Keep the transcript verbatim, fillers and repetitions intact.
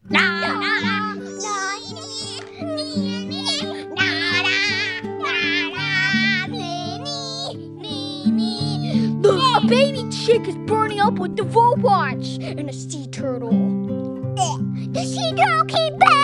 Na na na na nee, nee, nee. Na na na na nee, nee, nee, nee. A baby chick is burning up with the robots and a sea turtle. The sea turtle came back.